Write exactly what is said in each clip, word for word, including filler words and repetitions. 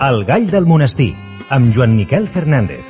El gall del monestir, amb Joan Miquel Fernández.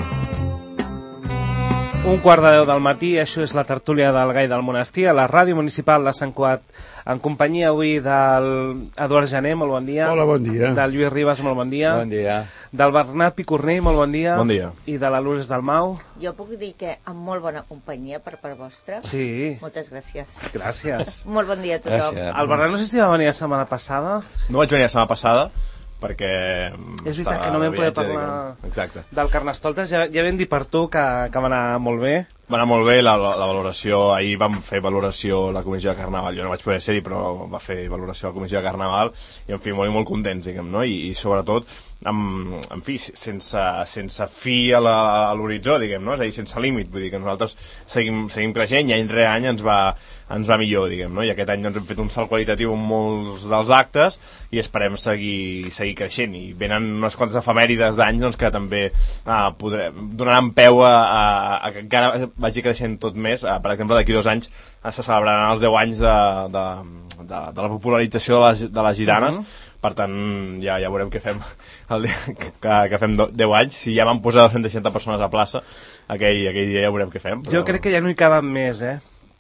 Un quart de deu del matí, això és la tertúlia del gall del monestir, a la ràdio municipal de Sant Cugat, en companyia avui del Eduard Jané, molt bon dia. Hola, bon dia. Del Lluís Ribas, molt bon dia. Bon dia. Del Bernat Picornell, molt bon dia. Bon dia. I de la Lourdes Dalmau. Jo puc dir que amb molt bona companyia per part vostra. Sí. Moltes gràcies. Gràcies. Molt bon dia a tothom. Gràcies. El Bernat no sé si va venir la setmana passada. No vaig venir la setmana passada, perquè... És veritat que no vam poder parlar Exacte. del Carnestoltes. Ja, ja vam dir per tu que, que va anar molt bé. Va anar molt bé la, la, la valoració. Ahir vam fer valoració a la comissió de Carnaval. Jo no vaig poder ser-hi, però va fer valoració a la comissió de Carnaval i, en fi, molt i molt contents, diguem, no? I, i sobretot, amb, en fi, sense, sense fi a l'horitzó, diguem, no? És a dir, sense límit. Vull dir que nosaltres seguim, seguim creixent i any rere any ens va, ens va millor, diguem, no? I aquest any doncs, hem fet un salt qualitatiu en molts dels actes i esperem seguir, seguir creixent. I venen unes quantes efemèrides d'anys doncs, que també ah, podré, donaran peu a, a, a que encara vagi creixent tot més. Per exemple, d'aquí dos anys se celebraran els deu anys de, de, de, de la popularització de les, de les gitanes. Mm-hmm. Per tant, ja, ja veurem què fem el dia, que, que fem deu anys. Si ja van posar dues-centes seixanta persones a plaça, aquell, aquell dia ja veurem què fem. Però... Jo crec que ja no hi caben més, eh?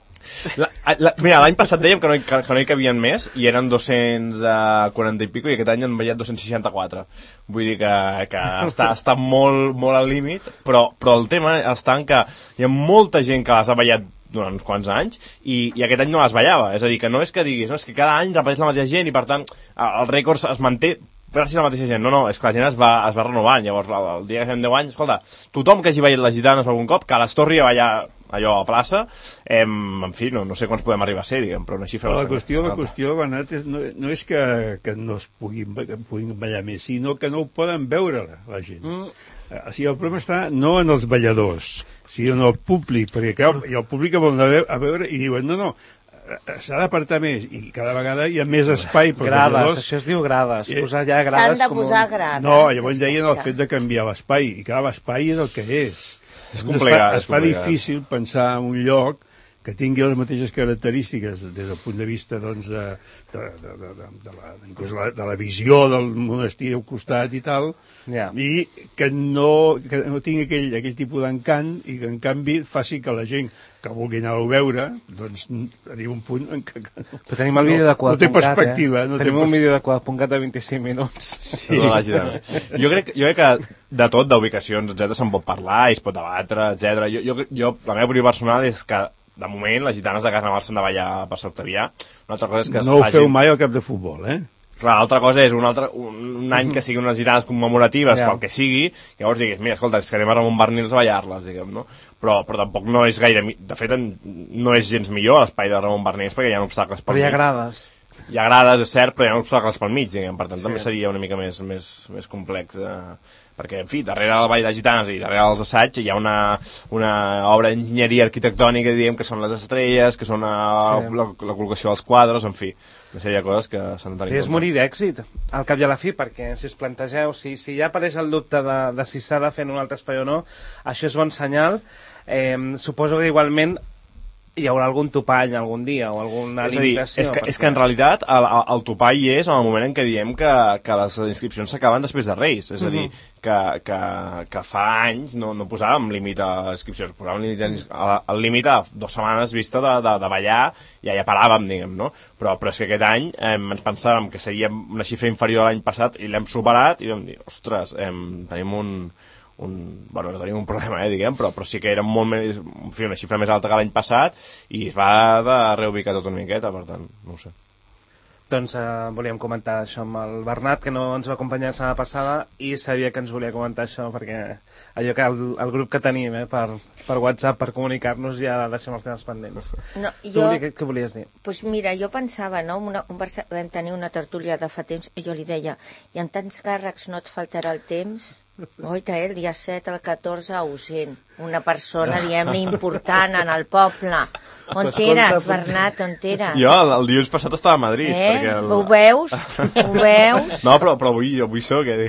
La, la, mira, l'any passat dèiem que no, que, que no hi cabien més i eren dos-cents quaranta i pico i aquest any han ballat dos-cents seixanta-quatre. Vull dir que, que està, està molt, molt al límit, però, però el tema està en que hi ha molta gent que les ha ballat durant uns quants anys i, i aquest any no les ballava. És a dir, que no és que diguis, no, és que cada any repeteix la mateixa gent i per tant el rècord es manté gràcies a la mateixa gent. No, no, és que la gent es va, es va renovant. Llavors, el dia que fem deu anys, escolta, tothom que hagi ballat les gitanes algun cop, que les torni a ballar allò a plaça, em, en fi, no, no sé quants podem arribar a ser, diguem, però una xifra... La bastant qüestió, la alta. qüestió, Bernat, és, no, no és que, que no es puguin, que puguin ballar més, sinó que no ho poden veure la gent. Mm. O sigui, el problema està no en els balladors, sinó en el públic, perquè clar, el públic vol anar a veure i diuen, no, no, s'ha d'apartar més i cada vegada hi ha més espai per grades, balladors. això es diu grades, I... posar ja grades. S'han de com posar un... grades. No, llavors deien el fet de canviar l'espai i clar, l'espai és el que és. És complicat. Es fa, es fa difícil pensar en un lloc que tingui les mateixes característiques des del punt de vista doncs, de, de, de, de, de, de, la, inclús la, de la visió del monestir al costat i tal, yeah. i que no, que no tingui aquell, aquell tipus d'encant i que en canvi faci que la gent que vulgui anar-ho a veure, doncs arriba un punt en què... Però tenim el vídeo de Quadrat.cat, no té perspectiva. Eh? No tenim té un vídeo de Quadrat.cat de vint-i-cinc minuts. Sí. No, jo, crec, jo crec que de tot, d'ubicacions, etcètera, se'n pot parlar i es pot debatre, etcètera. Jo, jo, jo, la meva opinió personal és que de moment les gitanes de Carnaval s'han de ballar per Sant Octavià. Una altra cosa és que no ho hagin... feu mai al cap de futbol, eh? Clar, l'altra cosa és un, altre, un, un any que siguin unes gitanes commemoratives, yeah. pel que sigui, llavors diguis, mira, escolta, és que anem a Ramon Barnils a ballar-les, diguem, no? Però, però tampoc no és gaire... De fet, no és gens millor l'espai de Ramon Barnils perquè hi ha obstacles pel mig. Però hi ha mig. grades. Hi ha grades, és cert, però hi ha obstacles pel mig, diguem, per tant sí. també seria una mica més, més, més complex de... perquè, en fi, darrere del Ball de Gitanes i darrere dels assaigs hi ha una, una obra d'enginyeria arquitectònica, diguem, que són les estrelles, que són a, sí. la, la col·locació dels quadres, en fi, una sèrie de coses que s'han de tenir. És morir d'èxit, al cap i a la fi, perquè si us plantegeu, si, si ja apareix el dubte de, de si s'ha de fer en un altre espai o no, això és bon senyal. Eh, suposo que igualment hi haurà algun topall algun dia o alguna és limitació. És, dir, és, que, és que en realitat el, el topall hi és en el moment en què diem que, que les inscripcions s'acaben després de Reis. És a dir, que, que, que fa anys no, no posàvem límit a les inscripcions, posàvem límit a, el límit a dues setmanes vista de, de, de ballar, ja ja paràvem, diguem, no? Però, però és que aquest any eh, ens pensàvem que seria una xifra inferior a l'any passat i l'hem superat i vam dir, ostres, eh, tenim un... Un, bueno, no tenim un problema, eh, diguem, però, però sí que era molt més, en fi, una xifra més alta que l'any passat i es va de reubicar tot una miqueta, per tant, no ho sé. Doncs eh, volíem comentar això amb el Bernat, que no ens va acompanyar la setmana passada i sabia que ens volia comentar això perquè allò que el, el grup que tenim eh, per, per WhatsApp, per comunicar-nos, ja deixem els temes pendents. No, tu jo, volia, què, què volies dir? Pues mira, jo pensava, no, una, un, vam tenir una tertúlia de fa temps i jo li deia, i en tants càrrecs no et faltarà el temps? Oita, eh, el dia set al catorze ausent. Una persona, diguem-ne, important en el poble. On eres, Bernat, on eres? Jo el, el dilluns passat estava a Madrid. Eh? Perquè el... Ho veus? Ho veus? No, però, però avui, avui soc, eh?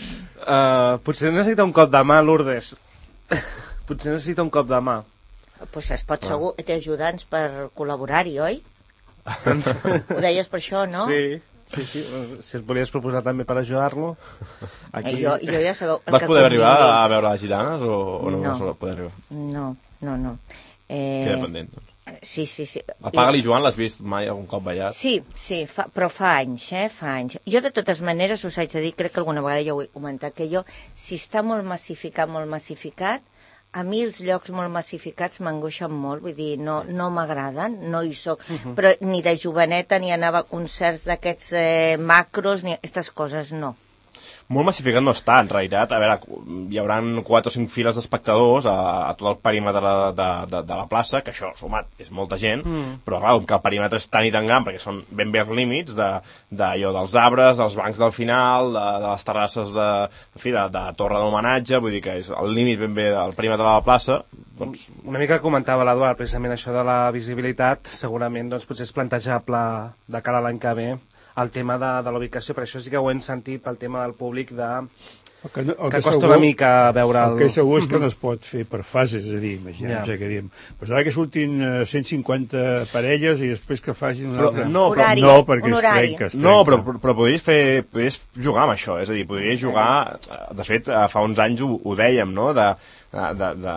Uh, potser necessita un cop de mà, Lourdes. Potser necessita un cop de mà. Pues es pot segur, té ajudants per col·laborar-hi, oi? Ho deies per això, no? Sí. Sí, sí, si et volies proposar també per ajudar-lo. Aquí... Jo, jo ja sabeu... Vas poder arribar a veure les gitanes o, o no, no vas poder arribar? No, no, no. Eh... Queda pendent, doncs. Sí, sí, sí. El Pagal i Joan l'has vist mai algun cop ballat? Sí, sí, fa, però fa anys, eh, fa anys. Jo, de totes maneres, us haig de dir, crec que alguna vegada ja ho he comentat, que jo, si està molt massificat, molt massificat, a mi els llocs molt massificats m'angoixen molt, vull dir, no, no m'agraden, no hi soc, uh -huh. però ni de joveneta ni anava a concerts d'aquests eh, macros, ni aquestes coses, no. Molt massificat no està, en realitat. A veure, hi haurà quatre o cinc files d'espectadors a, a tot el perímetre de, de, de, de la plaça, que això, sumat, és molta gent, mm. però clar, com que el perímetre és tan i tan gran, perquè són ben bé els límits de, de, allò, dels arbres, dels bancs del final, de, de les terrasses de, en fi, de, de torre d'homenatge, vull dir que és el límit ben bé del perímetre de la plaça. Doncs... Una mica comentava l'Eduard, precisament això de la visibilitat, segurament doncs, potser és plantejable de cara a l'any que ve, el tema de, de la ubicació, per això sí que ho hem sentit pel tema del públic de... El que, no, el que, que costa segur, una mica veure el... El que segur és que no es pot fer per fases, és a dir, imaginem, ja. que diem, però ara que surtin uh, cent cinquanta parelles i després que facin una però, altra... No, però, horari, no, perquè un es horari. trenca, es no, trenca. però, però podries, fer, podries jugar amb això, és a dir, podries jugar... De fet, fa uns anys ho, ho dèiem, no?, de... de, de, de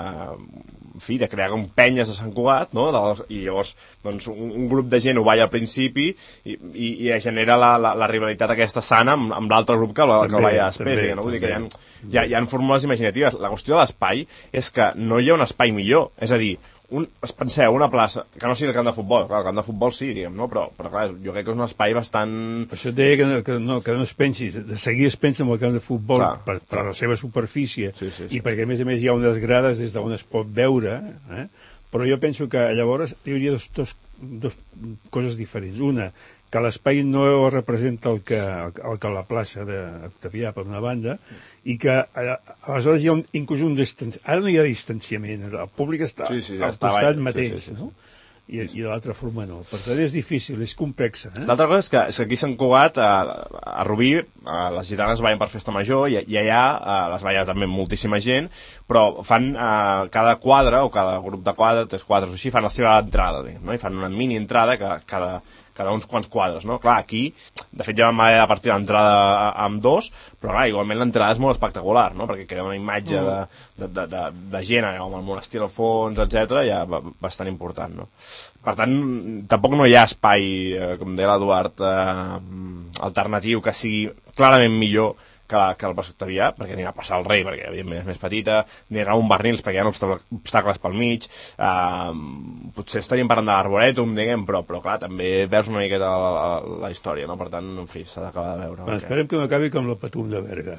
en fi, de crear com penyes a Sant Cugat, no? De, i llavors doncs, un, un grup de gent ho balla al principi i, i, i genera la, la, la rivalitat aquesta sana amb, amb l'altre grup que, la, també, que el balla després. També, no? Vull dir que hi ha, hi, ha, hi ha fórmules imaginatives. La qüestió de l'espai és que no hi ha un espai millor. És a dir, un, penseu, una plaça, que no sigui el camp de futbol, clar, el camp de futbol sí, diguem, no? però, però clar, jo crec que és un espai bastant... Per això et deia que no, que no, que no es pensi, de seguir es pensa en el camp de futbol clar, per, per clar. la seva superfície, sí, sí, sí. i perquè a més a més hi ha unes grades des d'on es pot veure, eh? Però jo penso que llavors hi hauria dos, dos, dos coses diferents. Una, que l'espai no representa el que, el que la plaça d'Octavià, per una banda, i que aleshores hi ha un, inclús un distanciament. Ara no hi ha distanciament, el públic està sí, sí, al està costat sí, mateix, sí, sí, sí. no? I, i de l'altra forma no. Per tant, és difícil, és complexa. Eh? L'altra cosa és que, és que aquí a Sant Cugat, a, a Rubí, a, les gitanes ballen per festa major i, i allà a, les balla també moltíssima gent, però fan a, cada quadre o cada grup de quadre, tres quadres o així, fan la seva entrada, no? I fan una mini entrada que cada... cada uns quants quadres, no? Clar, aquí, de fet ja vam haver de partir l'entrada amb dos, però clar, igualment l'entrada és molt espectacular, no? Perquè queda una imatge de, de, de, de, de gent, amb el monestir al fons, etcètera, ja bastant important, no? Per tant, tampoc no hi ha espai, eh, com deia l'Eduard, eh, alternatiu que sigui clarament millor que, que el Passeig Octavià, perquè anirà a passar el Rei, perquè evidentment és més petita, anirà a un Bernils perquè hi ha obstacles pel mig, eh, potser estaríem parlant de l'Arborètum, diguem, però, però clar, també veus una miqueta la, la, la història, no? Per tant, en fi, s'ha d'acabar de veure. Bueno, esperem que no acabi com la Patum de Berga.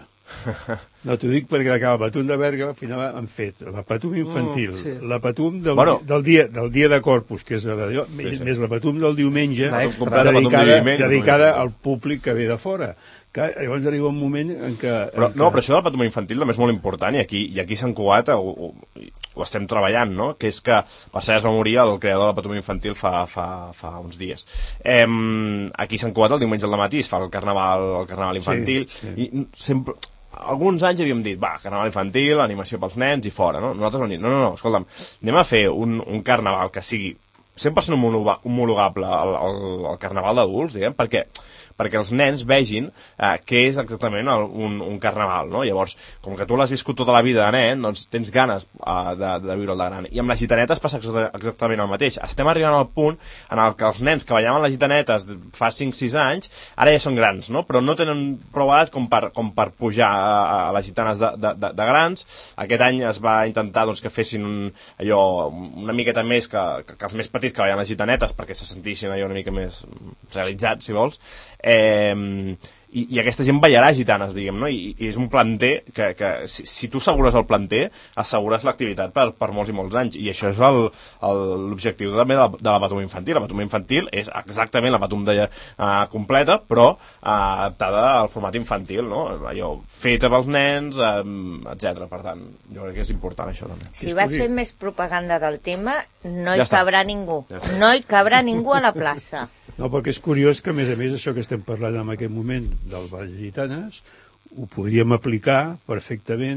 No t'ho dic perquè la Patum de Berga al final han fet la Patum infantil, mm, sí. la Patum del, bueno. del, dia, del dia de Corpus, que és la, sí, més, sí. més la Patum del diumenge, dedicada, dedicada, dedicada al públic que ve de fora. Que llavors arriba un moment en què... Però, en què... No, però això del Patum infantil també és molt important i aquí, i aquí a Sant Cugat ho, ho, ho estem treballant, no? Que és que per cert es va morir el creador del Patum infantil fa, fa, fa uns dies. Eh, aquí a Sant Cugat el diumenge al matí es fa el carnaval, el carnaval infantil sí, sí. i sempre... Alguns anys havíem dit, va, carnaval infantil, animació pels nens i fora, no? Nosaltres vam dir, no, no, no, escolta'm, anem a fer un, un carnaval que sigui cent per cent homologable al, al, al carnaval d'adults, diguem, perquè perquè els nens vegin eh, què és exactament el, un, un carnaval, no? Llavors, com que tu l'has viscut tota la vida de nen, doncs tens ganes eh, de, de viure el de gran. I amb les gitanetes passa exactament el mateix. Estem arribant al punt en el que els nens que ballaven les gitanetes fa cinc sis anys, ara ja són grans, no? Però no tenen prou edat com per, com per pujar a, a les gitanes de, de, de, de grans. Aquest any es va intentar doncs, que fessin un, allò una miqueta més que, que, que els més petits que ballen les gitanetes perquè se sentissin allò una mica més realitzats, si vols. Eh, i, i aquesta gent ballarà gitanes, diguem, no? I, i és un planter que, que si, si tu assegures el planter, assegures l'activitat per, per molts i molts anys, i això és l'objectiu també de la, de la Patum infantil. La Patum infantil és exactament la Patum de, uh, completa, però uh, adaptada al format infantil, no? Allò feta pels nens, uh, etcètera. Per tant, jo crec que és important això també. Si vas fer més propaganda del tema, no hi ja cabrà està. ningú. Ja no hi cabrà ningú a la plaça. No, perquè és curiós que, a més a més, això que estem parlant en aquest moment del Ball de Gitanes, ho podríem aplicar perfectament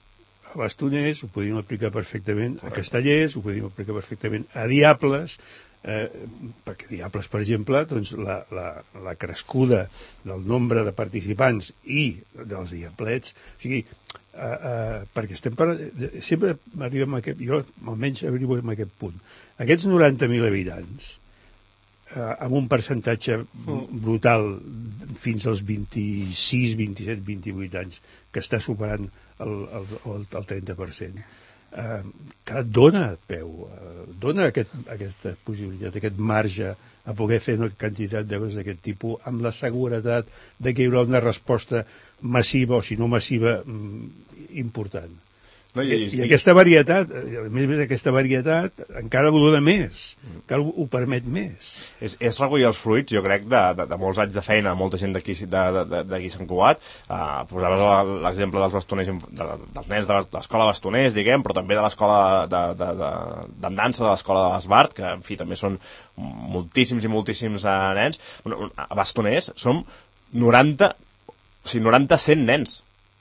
a Bastoners, ho podríem aplicar perfectament a Castellers, ho podríem aplicar perfectament a Diables, Eh, perquè Diables, per exemple, doncs, la, la, la crescuda del nombre de participants i dels Diablets, o sigui, eh, eh, perquè estem per, sempre arribem a aquest, jo almenys arribo a aquest punt. Aquests noranta mil habitants, eh, amb un percentatge brutal fins als vint-i-sis, vint-i-set, vint-i-vuit anys, que està superant el, el, el, el trenta per cent, Eh, que dona peu, eh, dona aquest, aquesta possibilitat, aquest marge a poder fer una quantitat de coses d'aquest tipus amb la seguretat de que hi haurà una resposta massiva, o si no massiva, important. No, i, i, I aquesta varietat, a més a més aquesta varietat, encara ho dona més, encara ho, ho permet més. És, és recollir els fruits, jo crec, de, de, de molts anys de feina, molta gent d'aquí de, de, de Sant Cugat. Uh, posaves l'exemple dels bastoners, de, dels nens de l'escola bastoners, diguem, però també de l'escola de, de, de, de dansa de l'escola de l'Esbart, que, en fi, també són moltíssims i moltíssims uh, nens. A bastoners som noranta, o sigui, noranta a cent nens.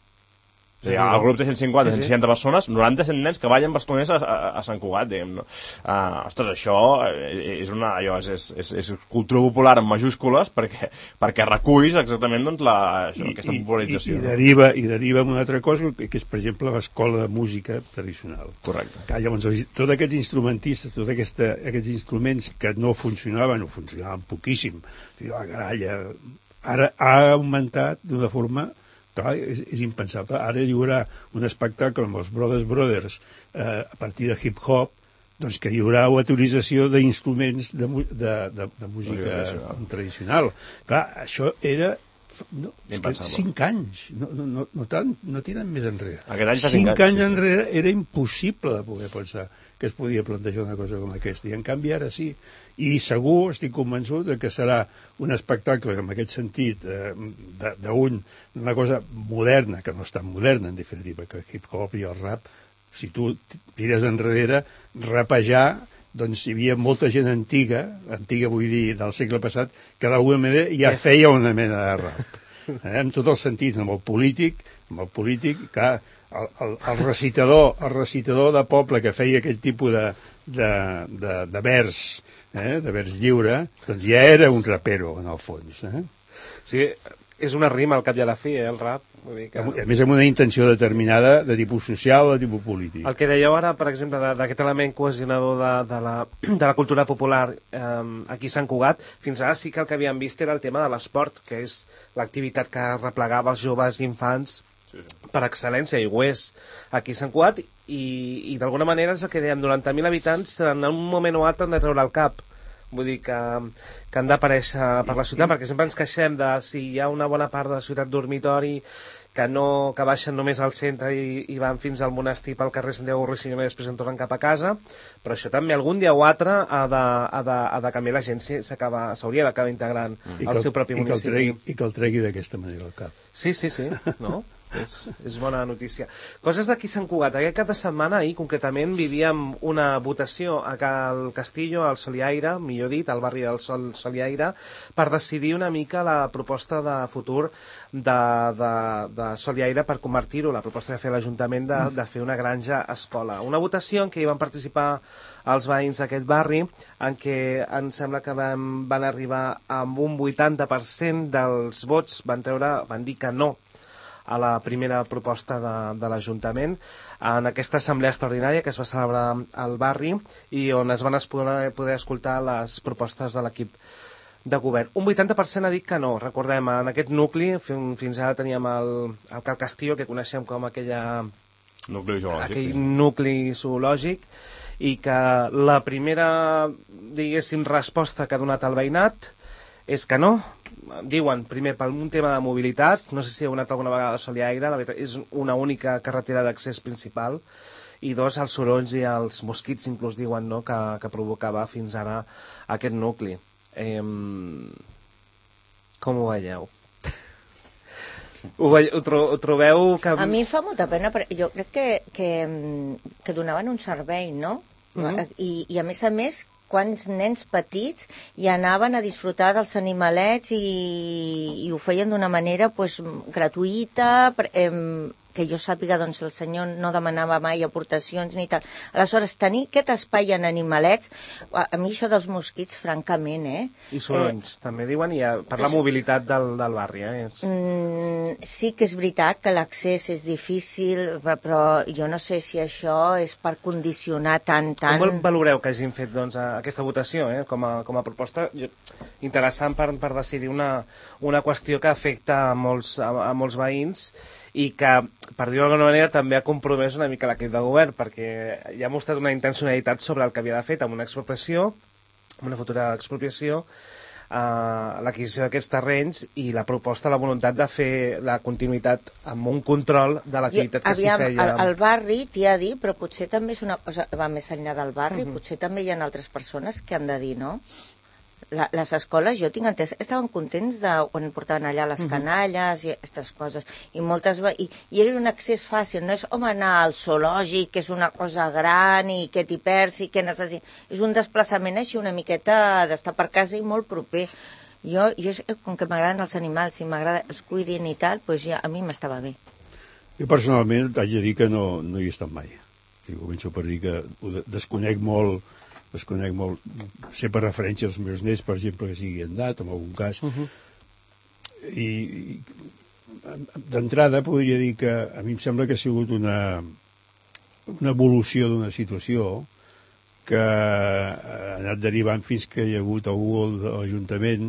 O sigui, el grup de cent cinquanta a cent seixanta persones, noranta cent nens que ballen bastoners a, a, a Sant Cugat, diguem, no? Uh, ostres, això és una, allò, és, és, és cultura popular en majúscules perquè, perquè reculls exactament doncs, la, això, I, aquesta popularització. I, i, i, deriva, I deriva en una altra cosa, que és, per exemple, l'escola de música tradicional. Correcte. Que, llavors, tots aquests instrumentistes, tots aquesta, aquests instruments que no funcionaven, o funcionaven poquíssim, la gralla, ara ha augmentat d'una forma... Clar, és, és impensable. Ara hi haurà un espectacle amb els Brothers Brothers eh, a partir de hip-hop, doncs que hi haurà autorització d'instruments de, de, de, de música tradicional. tradicional. Clar, això era no, cinc anys, no, no, no, no, tant, no tiren més enrere. Cinc, cinc anys, anys sí, enrere era impossible de poder pensar que es podia plantejar una cosa com aquesta, i en canvi ara sí. I segur, estic convençut, de que serà un espectacle, en aquest sentit, eh, d'un, una cosa moderna, que no és tan moderna, en definitiva, que el hip-hop i el rap, si tu tires enrere, rapejar, doncs hi havia molta gent antiga, antiga vull dir, del segle passat, que d'alguna manera ja feia una mena de rap. Eh, en tots els sentits, amb el polític, amb el polític, que el, el, el recitador, el recitador de poble que feia aquell tipus de, de, de, de vers, eh, de vers lliure, doncs ja era un rapero, en el fons. Eh? Sí, és una rima al cap i a la fi, eh, el rap. Vull dir que... A més, amb una intenció determinada de tipus social o de tipus polític. El que dèieu ara, per exemple, d'aquest element cohesionador de, de, la, de la cultura popular eh, aquí a Sant Cugat, fins ara sí que el que havíem vist era el tema de l'esport, que és l'activitat que replegava els joves i infants sí, sí. per excel·lència, i ho és aquí a Sant Cugat, i, i d'alguna manera és el que dèiem, noranta mil habitants en un moment o altre han de treure el cap. Vull dir que, que han d'aparèixer per la ciutat, perquè sempre ens queixem de si hi ha una bona part de la ciutat dormitori que, no, que baixen només al centre i, i van fins al monestir pel carrer Santiago Ruizinho i després en tornen cap a casa, però això també algun dia o altre ha de, ha de, ha de canviar, la gent s'hauria d'acabar integrant mm. al seu propi i municipi. Que tregui, I que el tregui d'aquesta manera al cap. Sí, sí, sí, no? És, és bona notícia. Coses d'aquí Sant Cugat. Aquest cap de setmana, ahir concretament, vivíem una votació a Cal Castillo, al Soliaire, millor dit, al barri del Sol Soliaire, per decidir una mica la proposta de futur de, de, de Soliaire per convertir-ho, la proposta que feia l'Ajuntament de, de fer una granja escola. Una votació en què hi van participar els veïns d'aquest barri, en què em sembla que van, van arribar amb un vuitanta per cent dels vots, van treure, van dir que no a la primera proposta de, de l'Ajuntament en aquesta assemblea extraordinària que es va celebrar al barri i on es van poder, poder escoltar les propostes de l'equip de govern. Un vuitanta per cent ha dit que no. Recordem, en aquest nucli, fins ara teníem el, el Cal Castillo, que coneixem com aquella, nucli zoològic, aquell sí. nucli zoològic, i que la primera, diguéssim, resposta que ha donat el veïnat és que no. Diuen, primer, per un tema de mobilitat, no sé si heu anat alguna vegada a Soliaire, la veritat, és una única carretera d'accés principal, i dos, els sorolls i els mosquits, inclús diuen, no?, que, que provocava fins ara aquest nucli. Eh, com ho veieu? Ho, ve, ho, tro, ho trobeu que... A mi em fa molta pena, perquè jo crec que, que, que donaven un servei, no? Mm-hmm. I, I a més a més, quants nens petits hi anaven a disfrutar dels animalets i, i ho feien d'una manera pues, gratuïta, eh, que jo sàpiga, doncs el senyor no demanava mai aportacions ni tal. Aleshores, tenir aquest espai en animalets, a, a mi això dels mosquits, francament, eh? I sorolls, eh, també diuen, i a, per la mobilitat del, del barri, eh? És... Mm, sí que és veritat que l'accés és difícil, però, però jo no sé si això és per condicionar tant, tant... Com valoreu que hagin fet doncs, aquesta votació, eh? com, a, com a proposta jo, interessant per, per decidir una, una qüestió que afecta a molts, a, a molts veïns i que, per dir-ho d'alguna manera, també ha compromès una mica l'equip de govern, perquè ja ha mostrat una intencionalitat sobre el que havia de fer amb una expropiació, amb una futura expropiació, Uh, l'adquisició d'aquests terrenys i la proposta, la voluntat de fer la continuïtat amb un control de l'activitat que s'hi feia. El, el barri t'hi ha dit, però potser també és una cosa, va més enllà del barri, uh -huh. potser també hi ha altres persones que han de dir, no? La, les escoles, jo tinc entès, estaven contents de quan portaven allà les canalles i aquestes coses, i moltes i, i era un accés fàcil, no és home anar al zoològic, que és una cosa gran i que t'hi perds i que necessites, és un desplaçament així una miqueta d'estar per casa i molt proper. Jo, jo com que m'agraden els animals i m'agrada els cuidin i tal, doncs ja, a mi m'estava bé. Jo personalment haig de dir que no, no hi he estat mai. Jo començo per dir que ho desconec molt, desconec molt, sé per referència als meus nets, per exemple, que sigui andat, en algun cas, uh -huh. i, i d'entrada podria dir que a mi em sembla que ha sigut una, una evolució d'una situació que ha anat derivant fins que hi ha hagut algú de l'Ajuntament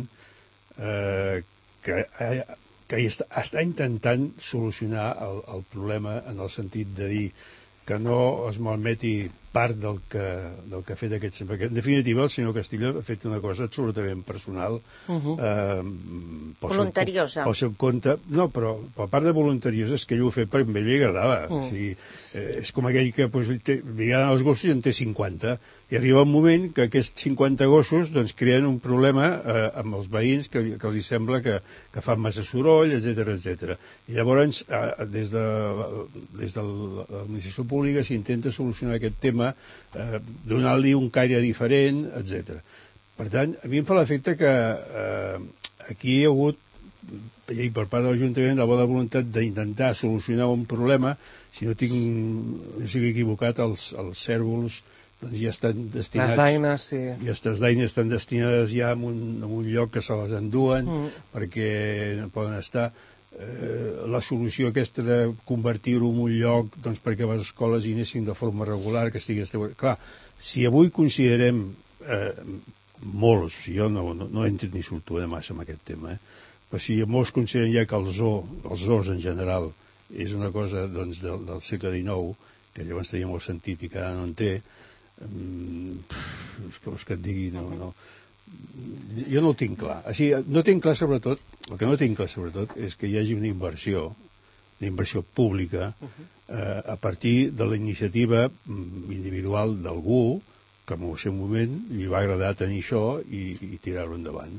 eh, que, que està, està intentant solucionar el, el problema en el sentit de dir que no es malmeti part del que, del que ha fet aquest... Perquè, en definitiva, el senyor Castillo ha fet una cosa absolutament personal. Uh -huh. eh, voluntariosa. Pel seu compte. No, però per part de voluntariosa és que ell ho ha fet perquè a ell li agradava. Uh -huh. O sigui, eh, és com aquell que pues, té, li agraden els gossos i en té cinquanta. I arriba un moment que aquests cinquanta gossos doncs, creen un problema eh, amb els veïns que, que els sembla que, que fan massa soroll, etcètera, etcètera. I llavors, eh, des de, des de l'administració pública s'intenta solucionar aquest tema Eh, donant-li un caire diferent, etcètera. Per tant, a mi em fa l'efecte que eh, aquí hi ha hagut, i per part de l'Ajuntament, la bona voluntat d'intentar solucionar un problema. Si no tinc, no estic equivocat, els, els cèrvols doncs ja estan destinats... Les daines, sí. I aquestes daines estan destinades ja en un, en un lloc que se les enduen, mm. perquè no poden estar... Eh, la solució aquesta de convertir-ho en un lloc doncs, perquè les escoles hi anessin de forma regular, que estigués... Clar, si avui considerem eh, molts, jo no, no, no entro ni surto de massa en aquest tema, eh, però si molts consideren ja que el zoo, els zoos en general, és una cosa doncs, del, del segle dinou, que llavors tenia molt sentit i que ara no en té, um, és que, és que et digui, no, no, jo no ho tinc clar. O sigui, no tinc clar sobretot, el que no tinc clar sobretot és que hi hagi una inversió, una inversió pública, eh, a partir de la iniciativa individual d'algú que en el seu moment li va agradar tenir això i, i tirar-ho endavant.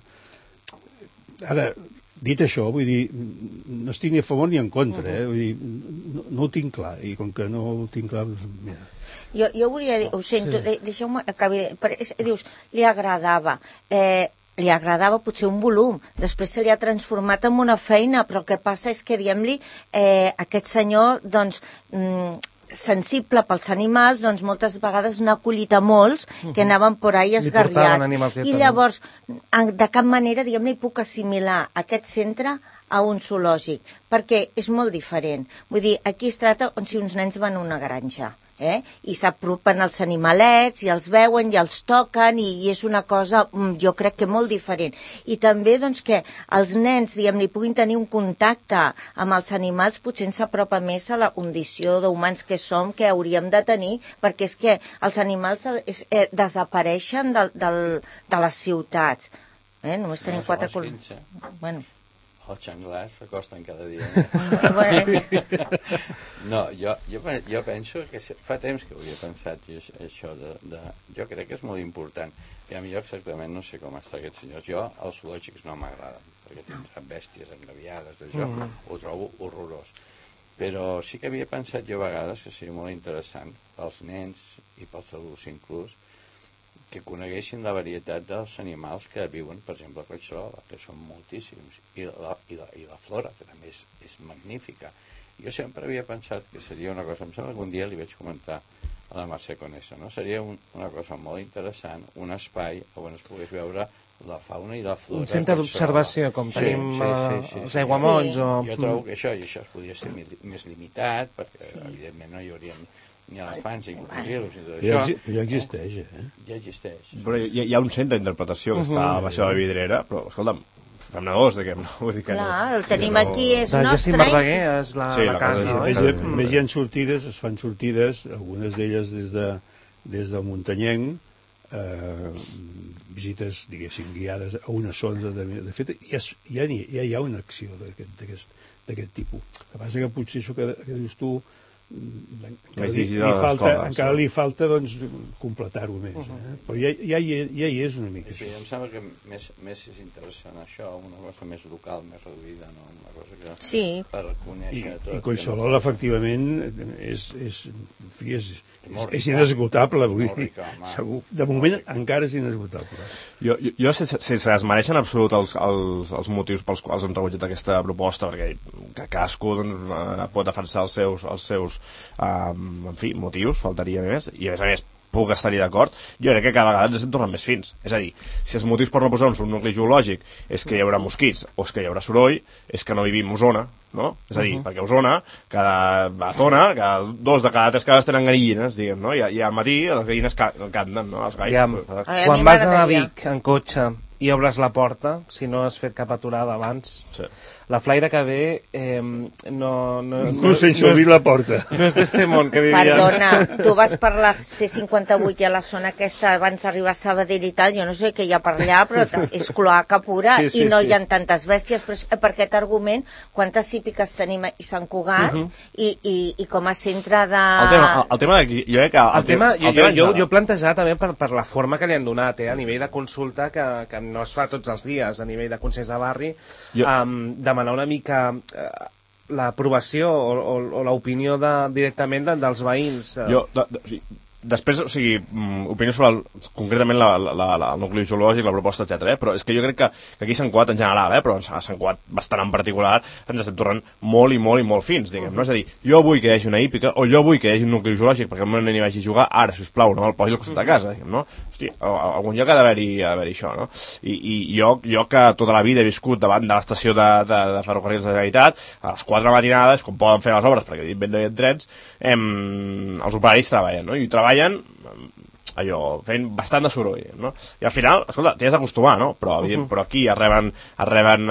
Ara, dit això, vull dir, no estic ni a favor ni en contra, eh? Vull dir, no, no ho tinc clar, i com que no ho tinc clar, doncs, mira... Jo, jo volia dir, ho sento, sí. de, deixeu-me acabar, però és, dius, li agradava, eh, li agradava potser un volum, després se li ha transformat en una feina, però el que passa és que, diguem-li, eh, aquest senyor, doncs, mm, sensible pels animals, doncs moltes vegades n'ha acollit a molts que anaven por ahí esgarriats. I llavors, de cap manera, diguem-ne, puc assimilar aquest centre a un zoològic, perquè és molt diferent. Vull dir, aquí es tracta com si uns nens van a una granja, eh? I s'apropen els animalets, i els veuen, i els toquen, i, i és una cosa, jo crec que molt diferent. I també, doncs, que els nens, diguem-ne, puguin tenir un contacte amb els animals, potser ens s'apropa més a la condició d'humans que som, que hauríem de tenir, perquè és que els animals es, eh, desapareixen de, de, de les ciutats. Eh? Només tenim no, quatre... Col... Eh? Bueno... Els xanglars s'acosten cada dia. No, no jo, jo, jo penso que fa temps que ho havia pensat això de, de... Jo crec que és molt important. I a mi jo exactament no sé com està aquest senyor. Jo, els zoològics no m'agraden, perquè tindran bèsties engaviades, d'això, mm -hmm. ho trobo horrorós. Però sí que havia pensat jo a vegades que seria molt interessant pels nens i pels adults inclús que coneguessin la varietat dels animals que viuen, per exemple, a Collserola, que són moltíssims, i la, i la, i la flora, que també és, és magnífica. Jo sempre havia pensat que seria una cosa, em sembla que un dia li vaig comentar a la Mercè Conesa, no? Seria un, una cosa molt interessant, un espai on es pogués veure la fauna i la flora. Un centre d'observació, com sí, tenim sí, sí, sí, els aiguamolls. Sí. O... Jo trobo que això, i això es podria ser més limitat, perquè sí. evidentment no hi hauria ni elefants ni cocodrils ni tot ja, això. Ja existeix, eh? Ja existeix. Però hi ha, hi ha un centre d'interpretació que uh -huh. està a Baixada de Vidrera, però, escolta'm, fem-ne dos, diguem, no? Vull dir que Clar, no, el tenim no... aquí, és de nostre. Jacint Verdaguer és la, sí, la, la casa, casa no? Més, hi, més hi ha sortides, es fan sortides, algunes d'elles des, de, des del Muntanyenc, eh, visites, diguéssim, guiades a una zona. De, de fet, ja, ja, ja hi ha una acció d'aquest tipus. El que passa que potser això que, que dius tu encara li, li falta, encara li falta doncs, completar-ho més. Uh -huh. eh? Però ja, ja, hi, ja hi és una mica. Sí, em sembla que més, més és interessant això, una cosa més local, més reduïda, no? Una cosa que sí. per conèixer I, tot. I Collserola, no... efectivament, és, és, en fi, és, és, és inesgotable, vull dir. Rica, segur. De moment encara és inesgotable. Jo, jo, jo sense, sense desmereixer en absolut els, els, els motius pels quals hem rebutjat aquesta proposta, perquè que cadascú doncs, pot defensar els seus, els seus um, en fi, motius, faltaria més, i a més a més puc estar-hi d'acord, jo crec que cada vegada ens estem tornant més fins. És a dir, si els motius per no posar-nos un nucli geològic és que hi haurà mosquits o és que hi haurà soroll, és que no vivim a Osona, no? És a dir, uh -huh. perquè a Osona, cada a tona, cada dos de cada tres cases tenen gallines, diguem, no? I, i al matí les gallines ca canten, no? Els galls. Ja, però... quan vas a Vic en cotxe i obres la porta, si no has fet cap aturada abans... Sí. La flaire que ve eh, no, no, inclús no, sense no obrir la porta. No és d'este món, que diria. Perdona, tu vas per la C cinquanta-vuit i a la zona aquesta abans d'arribar a Sabadell i tal, jo no sé què hi ha per allà, però és cloaca pura sí, sí, i no sí. hi ha tantes bèsties, però per aquest argument, quantes hípiques tenim a Sant Cugat uh -huh. i, i, i com a centre de... El tema, el, el tema d'aquí, jo crec que... El, el tema, el jo, tema jo, jo, jo plantejar també per, per la forma que li han donat, eh, a nivell de consulta, que, que no es fa tots els dies, a nivell de consells de barri, jo... um, demanar una mica l'aprovació o, o, o l'opinió de, directament de, dels veïns. Jo, de, de, després, o sigui, opinió sobre el, concretament la, la, la, el nucli geològic, la proposta, etcètera. Eh? Però és que jo crec que, que aquí a Sant Cugat en general, eh? però a Sant Cugat bastant en particular, ens estem tornant molt i molt i molt fins, diguem. Uh -huh. No? És a dir, jo vull que hi hagi una hípica, o jo vull que hi hagi un nucli geològic, perquè el meu nen hi vagi a jugar, ara, sisplau, no me'l posi al costat de casa, diguem, no? Hosti, a, a algun lloc ha d'haver-hi haver això, no? I, i jo, jo que tota la vida he viscut davant de l'estació de, de, de ferrocarrils de la Generalitat, a les quatre matinades, com poden fer les obres, perquè evidentment no hi ha trens, em, els operaris treballen, no? I treballen allò, fent bastant de soroll, no? I al final, escolta, t'hi has d'acostumar, no? Però, uh -huh. però aquí es reben, es reben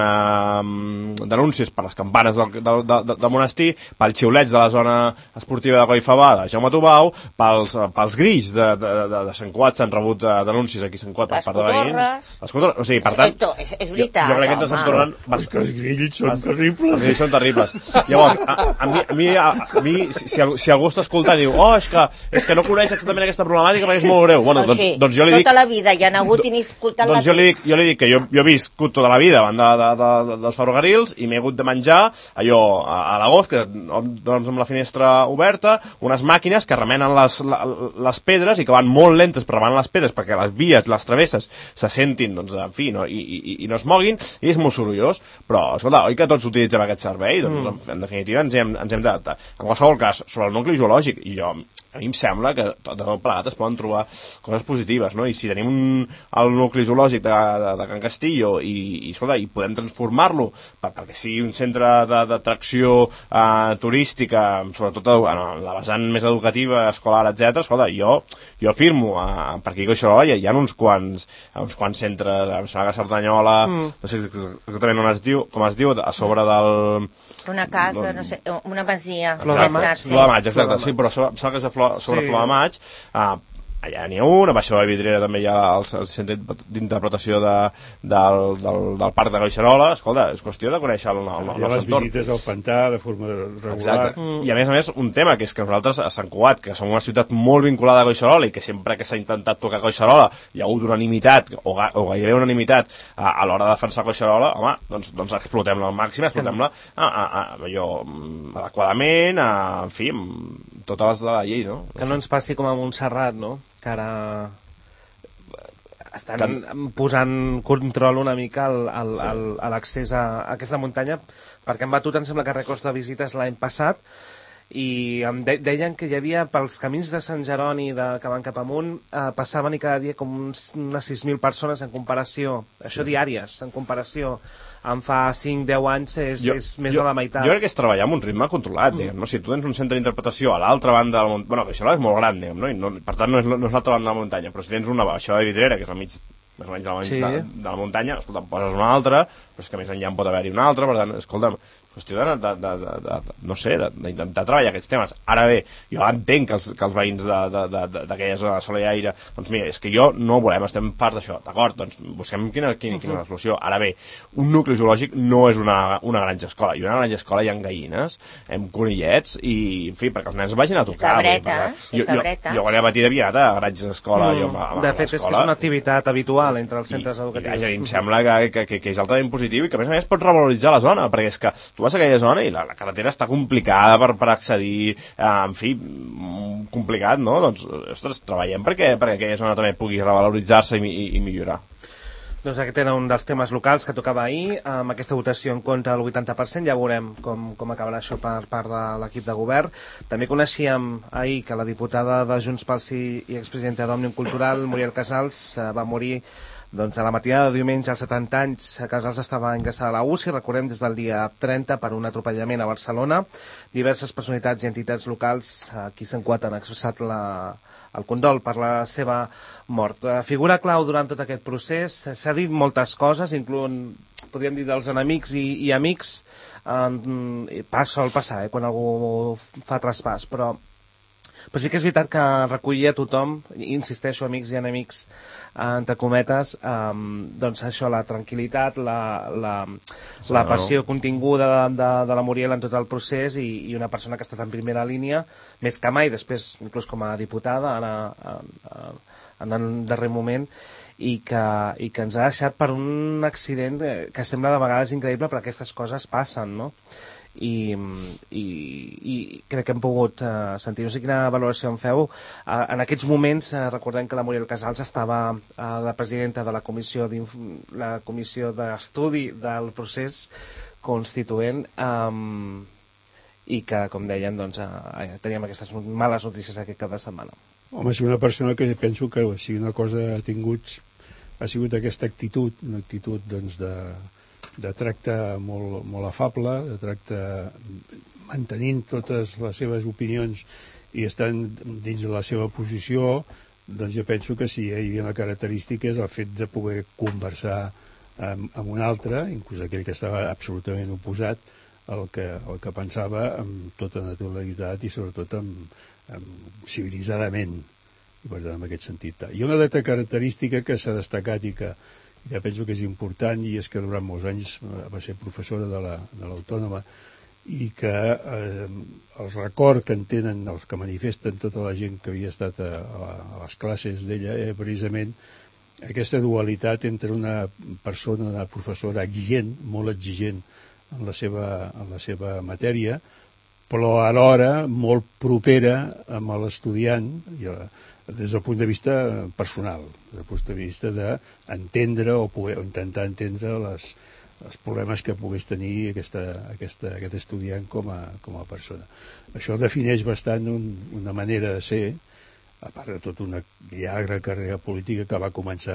eh, denúncies per les campanes del, del, del, del monestir, pels xiulets de la zona esportiva de Collfabà, de Jaume Tubau, pels, pels grills de, de, de, de Sant Cugat s'han rebut uh, denúncies aquí a Sant Cugat per part de veïns. Les cotorres. O sigui, per tant... És, és veritat. Jo, jo crec que ens estan tornant... Els que els grills són terribles. Els grills són terribles. Llavors, a, a, mi, a, mi, a, a mi, si, si algú està escoltant i diu, oh, és que, és que no coneix exactament aquesta problemàtica perquè és molt greu. Bueno, doncs, sí, doncs jo li dic... Tota la vida hi ha hagut i n'he escoltat doncs la jo li dic, jo li dic que jo, jo he viscut tota la vida davant de, de, de, de, dels ferrocarrils i m'he hagut de menjar allò a, a l'agost, que doncs amb la finestra oberta, unes màquines que remenen les, les pedres i que van molt lentes per remenar les pedres perquè les vies, les travesses se sentin, doncs, en fi, no? I, i, i no es moguin, i és molt sorollós. Però, escolta, oi que tots utilitzem aquest servei? Doncs, mm. en, en definitiva, ens hem, ens hem d'adaptar. En qualsevol cas, sobre el nucli geològic, i jo... a mi em sembla que de tot plegat es poden trobar coses positives, no? I si tenim un, el nucli zoològic de, de, de Can Castillo i, i, escolta, i podem transformar-lo per, perquè sigui un centre d'atracció eh, turística, sobretot en la vessant més educativa, escolar, etcètera, escolta, jo, jo afirmo, eh, per aquí a Collserola hi, hi ha uns quants, uns quants centres, em sembla que Cerdanyola, mm. no sé exactament on es diu, com es diu, a sobre del... Una casa, no sé, una masia. Flor de Maig, Flor de Maig, exacte, sí, però em sembla que és a Flor, sobre sí. Flor de Maig, uh, allà n'hi ha un, a Baixada de Vidrera també hi ha el, el centre d'interpretació de, del, del, del Parc de Collserola. Escolta, és qüestió de conèixer el, el, el nostre les entorn. visites al pantà de forma regular. Exacte. Mm. I a més a més, un tema que és que nosaltres a Sant Cugat, que som una ciutat molt vinculada a Collserola i que sempre que s'ha intentat tocar Collserola hi ha hagut unanimitat, o, ga, o gairebé unanimitat a, a l'hora de defensar Collserola, home, doncs, doncs explotem-la al màxim, explotem-la a, a, a, allò, adequadament, a, en fi, totes les de la llei, no? Que no ens passi com a Montserrat, no? Que ara estan que... posant control una mica al, al, sí. al, a l'accés a, a aquesta muntanya, perquè han batut, em sembla que rècords de visites l'any passat, i em de deien que hi havia pels camins de Sant Jeroni de, que van cap amunt, eh, passaven i cada dia com uns, unes sis mil persones en comparació, això sí. diàries, en comparació amb fa cinc deu anys és, jo, és més jo, de la meitat. Jo crec que és treballar amb un ritme controlat, mm. diguem, no? Si tu tens un centre d'interpretació a l'altra banda de la muntanya, bueno, això és molt gran, diguem, no? I no, per tant no és, no és l'altra banda de la muntanya, però si tens una baixada de Vidrera, que és al mig més o menys de la, sí. de, de la muntanya, escolta, poses una altra, però és que més enllà en pot haver-hi una altra, per tant, escolta'm, qüestió de, de, de, de, de, de no sé, d'intentar treballar aquests temes. Ara bé, jo entenc que els, que els veïns d'aquella zona de Soler i Aire, doncs mira, és que jo no ho volem, estem part d'això, d'acord, doncs busquem quina, quina, quina és la solució. Ara bé, un nucli zoològic no és una, una granja escola, i una granja escola hi ha gallines, amb conillets, i en fi, perquè els nens vagin a tocar. I cabreta, i cabreta. Jo, jo, jo quan era petit havia anat a granges d'escola. Mm, de fet, és que és una activitat habitual entre els centres I, educatius. I, i em sembla que, que, que, que és altament positiu i que a més a més pot revaloritzar la zona, perquè és que tu vas a aquella zona i la, la carretera està complicada per, per accedir, eh, en fi, complicat, no? Doncs, ostres, treballem perquè, perquè aquella zona també pugui revaloritzar-se i, i, i millorar. Doncs aquest era un dels temes locals que tocava ahir, amb aquesta votació en contra del vuitanta per cent, ja veurem com, com acabarà això per part de l'equip de govern. També coneixíem ahir que la diputada de Junts pel Sí i expresidenta d'Òmnium Cultural, Muriel Casals, eh, va morir doncs, a la matinada de diumenge als setanta anys. Casals estava ingressada a la U C I, recordem, des del dia trenta per un atropellament a Barcelona. Diverses personalitats i entitats locals aquí a Sant Cugat han expressat la, el condol per la seva mort. Figura clau durant tot aquest procés, s'ha dit moltes coses, incloent, podríem dir, dels enemics i, i amics, eh, pas, sol passar eh, quan algú fa traspàs, però però sí que és veritat que recollia tothom, insisteixo, amics i enemics, eh, entre cometes, eh, doncs això, la tranquil·litat, la, la, sí, la passió no. continguda de, de, de la Muriel en tot el procés, i, i una persona que ha estat en primera línia, més que mai, després inclús com a diputada, ara, en el darrer moment, i que, i que ens ha deixat per un accident que sembla de vegades increïble, però aquestes coses passen, no? I, i, i crec que hem pogut uh, sentir, no sé quina valoració en feu. Uh, en aquests moments uh, recordem que la Muriel Casals estava uh, la presidenta de la comissió la comissió d'estudi del procés constituent, um, i que, com deien, doncs, uh, teníem aquestes males notícies aquest cap de setmana. Home, és una persona que penso que si una cosa ha tingut ha sigut aquesta actitud, una actitud doncs de de tracte molt, molt afable, de tracte mantenint totes les seves opinions i estant dins de la seva posició, doncs jo penso que si hi havia una característica és el fet de poder conversar amb, amb un altre, inclús aquell que estava absolutament oposat al que, al que pensava, amb tota naturalitat i sobretot amb, amb civilitzadament, i per tant en aquest sentit. I una altra característica que s'ha destacat i que ja penso que és important, i és que durant molts anys va ser professora de l'Autònoma, i que eh, el record que en tenen, els que manifesten tota la gent que havia estat a, a, a les classes d'ella, era precisament aquesta dualitat entre una persona, una professora exigent, molt exigent en la seva, en la seva matèria, però alhora molt propera amb l'estudiant, des del punt de vista personal, des del punt de vista d'entendre o, poder, o intentar entendre les, els problemes que pogués tenir aquesta, aquesta, aquest estudiant com a, com a persona. Això defineix bastant un, una manera de ser, a part de tota una llarga carrera política que va començar,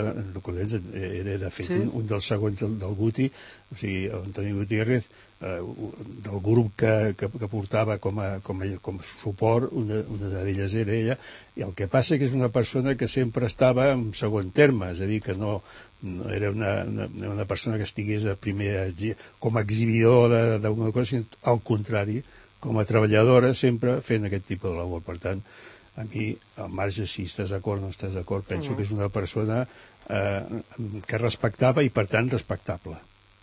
era de fet sí. un, un dels segons del, del Guti, o sigui, Antoni Gutiérrez, eh, del grup que, que, que portava com a, com a, com a suport, una, una d'elles era ella, i el que passa que és una persona que sempre estava en segon terme, és a dir, que no, no era una, una, una persona que estigués a primera, com a exhibidor d'alguna cosa, sinó al contrari, com a treballadora, sempre fent aquest tipus de labor. Per tant, a mi, al marge si estàs d'acord o no estàs d'acord, penso uh-huh. que és una persona eh, que respectava i, per tant, respectable.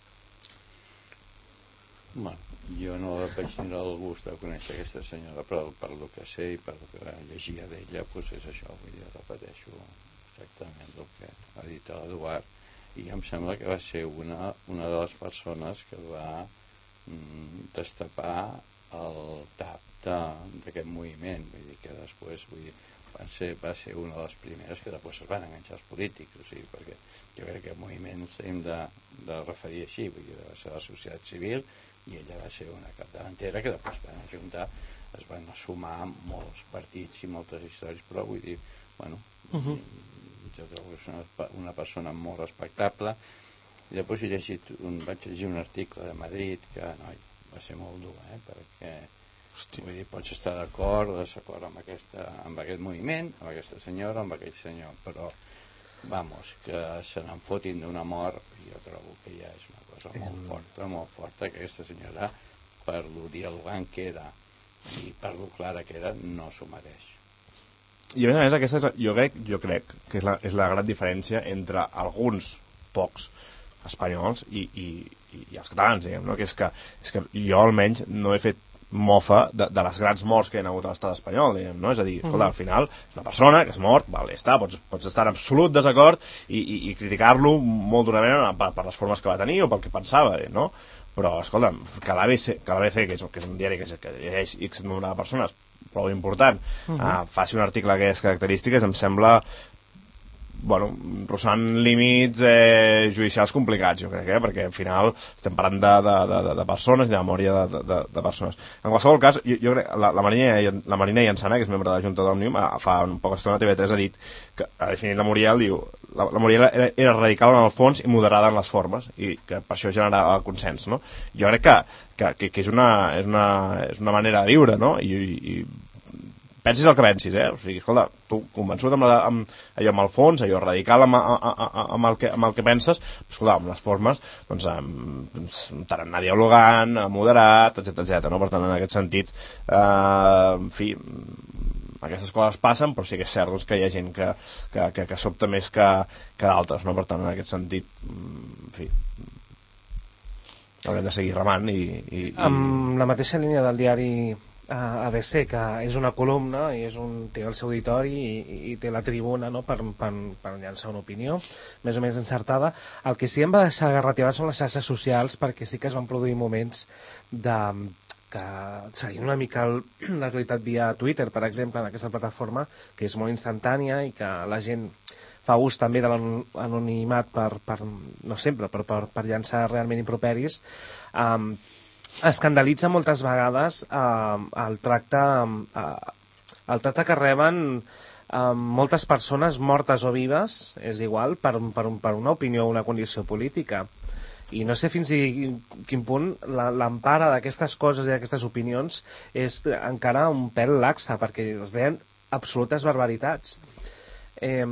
Bueno, jo no vaig tenir el gust de conèixer aquesta senyora, però per el que sé i per el que llegia d'ella, doncs és això, vull dir, repeteixo exactament el que ha dit l'Eduard, i em sembla que va ser una, una de les persones que va mm, destapar el tap d'aquest moviment, vull dir que després vull dir, va ser, va ser una de les primeres que després es van enganxar els polítics, o sigui, perquè jo crec que moviments hem de, de referir així, vull dir, va ser la societat civil i ella va ser una capdavantera que després van ajuntar, es van sumar molts partits i moltes històries, però vull dir, bueno, uh-huh. jo trobo que és una, una persona molt respectable. I després he llegit un, vaig llegir un article de Madrid que, noi, va ser molt dur, eh, perquè Hòstia. Vull dir, pots estar d'acord o desacord amb, aquesta, amb aquest moviment, amb aquesta senyora, amb aquell senyor, però, vamos, que se n'en fotin d'una mort, jo trobo que ja és una cosa molt forta, molt forta, que aquesta senyora, per lo dialogant que era i per lo clara que era, no s'ho mereix. I a més a més, aquesta és, jo, crec, jo crec que és la, és la gran diferència entre alguns pocs espanyols i, i, i, i els catalans, diguem, no? Que és que, és que jo almenys no he fet mofa de, de les grans morts que hi ha hagut a l'estat espanyol, diguem, no? És a dir, escolta, al final és una persona que és mort, vale, està, pots, pots estar en absolut desacord i, i, i criticar-lo molt durament per, per les formes que va tenir o pel que pensava, no? Però, escolta, que l'A B C, que l'A B C, que és, que és un diari que, és, que llegeix X nombre de persones, prou important, uh -huh. uh, faci un article d'aquestes característiques, em sembla bueno, rossant límits eh, judicials complicats, jo crec, eh? Perquè al final estem parlant de, de, de, de persones i de memòria de, de, de persones. En qualsevol cas, jo, jo crec la, la Marina la Marina Iansana, que és membre de la Junta d'Òmnium, fa un poc estona a T V tres ha dit que, ha definit la Muriel, diu la, la Muriel era, era radical en el fons i moderada en les formes, i que per això generava consens, no? Jo crec que, que, que, que és, una, és, una, és una manera de viure, no? I, i pensis el que pensis, eh? O sigui, escolta, tu convençut amb, la, amb allò amb el fons, allò radical amb, amb, el, que, amb el que penses, escolta, amb les formes, doncs, amb tarannà dialogant, moderat, etcètera, etcètera, no? Per tant, en aquest sentit, eh, en fi, aquestes coses passen, però sí que és cert doncs, que hi ha gent que, que, que, que sobta més que, que d'altres, no? Per tant, en aquest sentit, en fi, haurem de seguir remant i... i, i... Amb la mateixa línia del diari A B C, que és una columna i és un, té el seu auditori i, i té la tribuna, no? per, per, per llançar una opinió més o menys encertada. El que sí em va deixar garrativat són les xarxes socials, perquè sí que es van produir moments de, que seguint una mica l'actualitat via Twitter, per exemple, en aquesta plataforma, que és molt instantània i que la gent fa ús també de l'anonimat per, per, no sempre, però per, per llançar realment improperis. Um, escandalitza moltes vegades eh, el tracte eh, el tracte que reben eh, moltes persones mortes o vives, és igual, per, per, per una opinió o una condició política. I no sé fins a quin punt l'empara d'aquestes coses i d'aquestes opinions és encara un pèl laxa, perquè es deien absolutes barbaritats. Eh,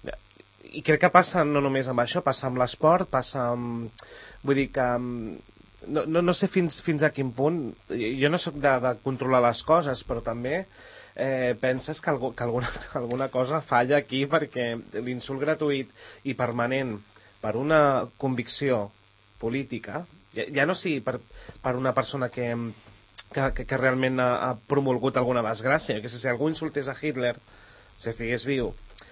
I crec que passa no només amb això, passa amb l'esport, passa amb... Vull dir que... No, no, no sé fins, fins a quin punt, jo no sóc de, de controlar les coses, però també eh, penses que, algú, que alguna, alguna cosa falla aquí, perquè l'insult gratuït i permanent per una convicció política, ja, ja no sigui per, per una persona que, que, que, que realment ha, ha promulgut alguna desgràcia, que si algú insultés a Hitler, si estigués viu,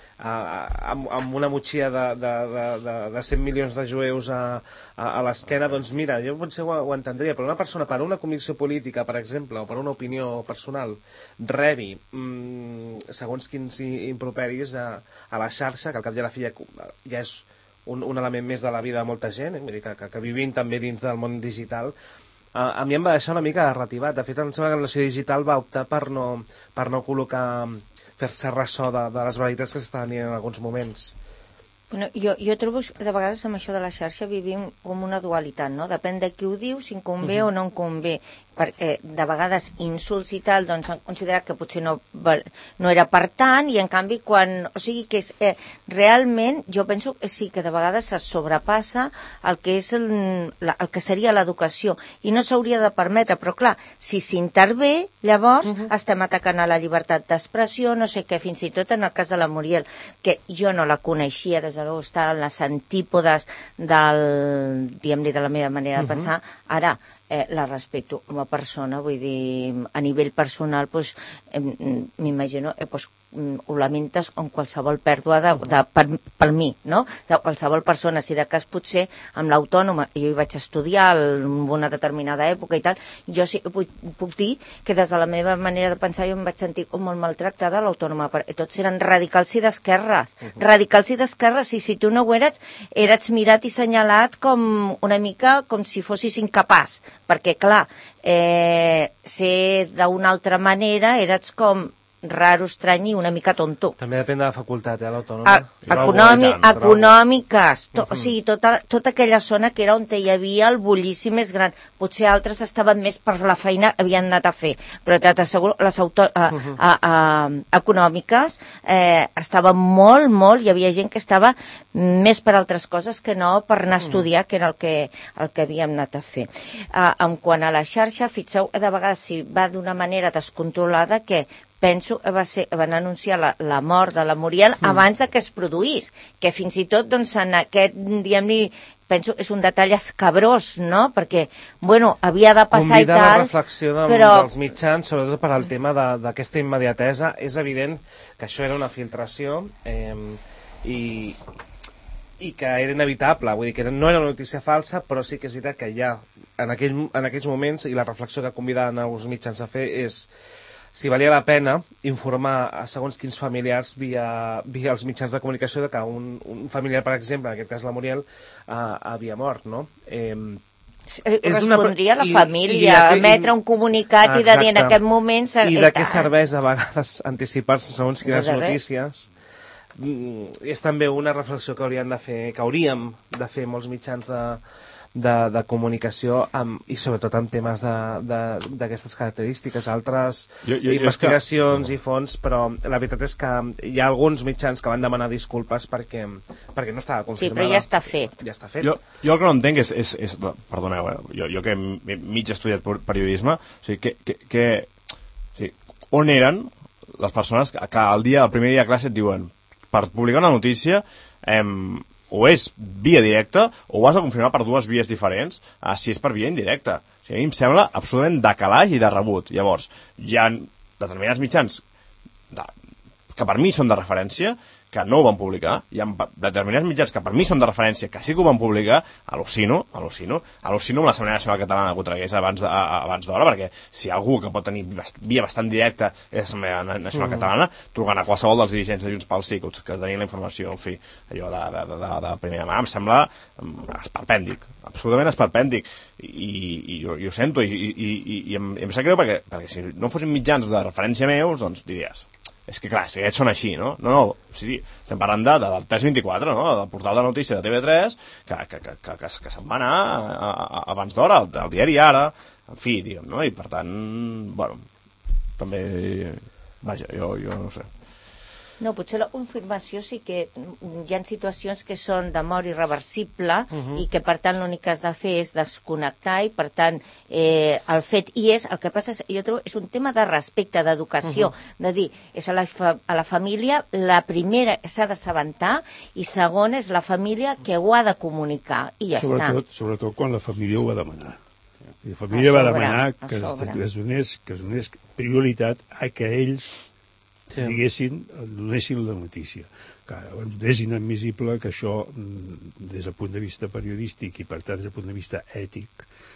amb, amb una motxilla de, de, de, de, de cent milions de jueus a, a, a l'esquena, doncs mira, jo potser ho, ho entendria, però una persona per una convicció política, per exemple, o per una opinió personal, rebi mmm, segons quins improperis a, a la xarxa, que al cap i a la fi ja, ja és un, un element més de la vida de molta gent, eh? Vull dir que, que, que vivim també dins del món digital, a, a mi em va deixar una mica arrativat. De fet, em sembla que la Nació Digital va optar per no, per no col·locar, fer-se ressò de, de les veritats que s'estaven dient en alguns moments. Bueno, jo, jo trobo que de vegades amb això de la xarxa vivim com una dualitat, no? Depèn de qui ho diu, si em convé uh-huh. o no em convé. Perquè de vegades insults i tal, doncs han considerat que potser no, no era per tant, i en canvi quan... O sigui que és, eh, realment jo penso que sí, que de vegades es sobrepassa el que és el, la, el que seria l'educació, i no s'hauria de permetre, però clar, si s'intervé, llavors uh-huh. estem atacant a la llibertat d'expressió, no sé què, fins i tot en el cas de la Muriel, que jo no la coneixia, des de l'ou està en les antípodes del, diguem-li, de la meva manera de uh-huh. pensar, ara eh, la respecto com a persona, vull dir, a nivell personal, pues, eh, m'imagino, eh, pues, ho lamentes amb qualsevol pèrdua de, de, per, per mi, no? De qualsevol persona, si de cas potser amb l'autònoma, jo hi vaig estudiar en una determinada època i tal, jo sí puc, puc dir que des de la meva manera de pensar jo em vaig sentir com molt maltractada a l'autònoma, perquè tots eren radicals i d'esquerres, uh -huh. radicals i d'esquerres, i si tu no ho eres, eres mirat i senyalat com una mica com si fossis incapaç, perquè clar, eh, ser d'una altra manera eres com raro, estrany i una mica tonto. També depèn de la facultat, eh, l'autònoma. Econòmic, econòmiques, to, o sigui, tota, tota aquella zona que era on hi havia el bullici més gran. Potser altres estaven més per la feina que havien anat a fer, però t'asseguro, les auto, a, a, a, a, econòmiques eh, estaven molt, molt, hi havia gent que estava més per altres coses que no per anar a estudiar, que era el que, el que havíem anat a fer. Uh, en quant a la xarxa, fixeu, de vegades si va d'una manera descontrolada que penso que va ser, van anunciar la, la mort de la Muriel mm. abans de que es produís, que fins i tot doncs, en aquest, diguem-li, penso que és un detall escabrós, no? Perquè, bueno, havia de passar Convida i tal... la reflexió de, però... dels mitjans, sobretot per al tema d'aquesta immediatesa. És evident que això era una filtració eh, i, i que era inevitable, vull dir que no era una notícia falsa, però sí que és veritat que ja en, aquell, en aquells moments, i la reflexió que convidaven els mitjans a fer és si valia la pena informar a segons quins familiars via, via els mitjans de comunicació de que un, un familiar, per exemple, en aquest cas la Muriel, uh, havia mort, no? Eh, correspondria a la família i, i emetre un comunicat exacte. I de dir en aquest moment... I de què serveix a vegades anticipar-se segons quines notícies? Mm, és també una reflexió que hauríem de fer, que hauríem de fer molts mitjans de... De, de comunicació amb, i sobretot en temes d'aquestes característiques, altres jo, jo, investigacions que... i fons, però la veritat és que hi ha alguns mitjans que van demanar disculpes perquè, perquè no estava confirmada. Sí, però ja està fet. Ja està fet. Jo, jo el que no entenc és, és, és perdoneu, eh, jo, jo que he mig estudiat periodisme, o sigui, que, que, que, o sigui, on eren les persones que, que el dia, el primer dia de classe et diuen per publicar una notícia eh, o és via directa o ho has de confirmar per dues vies diferents, ah, si és per via indirecta. O sigui, a mi em sembla absolutament de calaix i de rebut. Llavors, hi ha determinats mitjans de, que per mi són de referència, que no ho van publicar, hi ha determinats mitjans que per mi són de referència, que sí que ho van publicar, al·lucino, al·lucino, al·lucino amb l'Assemblea Nacional Catalana que ho tragués abans d'hora, perquè si hi ha algú que pot tenir via bastant directa és l'Assemblea Nacional mm. Catalana, trucant a qualsevol dels dirigents de Junts pel Sí, que tenien la informació, en fi, allò de, de, de, de, de primera mà, em sembla esperpèndic, absolutament esperpèndic, i, i jo, jo ho sento, i, i, i, i em, em sap greu perquè, perquè si no fossin mitjans de referència meus, doncs diries... És que, clar, si aquests són així, no? No, no, o sigui, estem parlant de, de, del tres vint-i-quatre, no? Del portal de notícia de T V tres, que, que, que, que, que, que se'n va anar a, a, abans d'hora, del diari Ara, en fi, diguem, no? I, per tant, bueno, també... Vaja, jo, jo no sé. No, potser la confirmació sí que hi ha situacions que són de mort irreversible uh -huh. i que, per tant, l'únic que has de fer és desconnectar i, per tant, eh, el fet i és, el que passa és, jo trobo, és un tema de respecte, d'educació, uh -huh. de dir, és a la, fa, a la família la primera que s'ha d'assabentar i segona és la família que ho ha de comunicar i ja sobretot, està. Sobretot quan la família ho va demanar. La família va demanar que es donés, que es donés prioritat a que ells sí. diguessin, donessin la notícia. Clar, és inadmissible que això, des del punt de vista periodístic i, per tant, des del punt de vista ètic,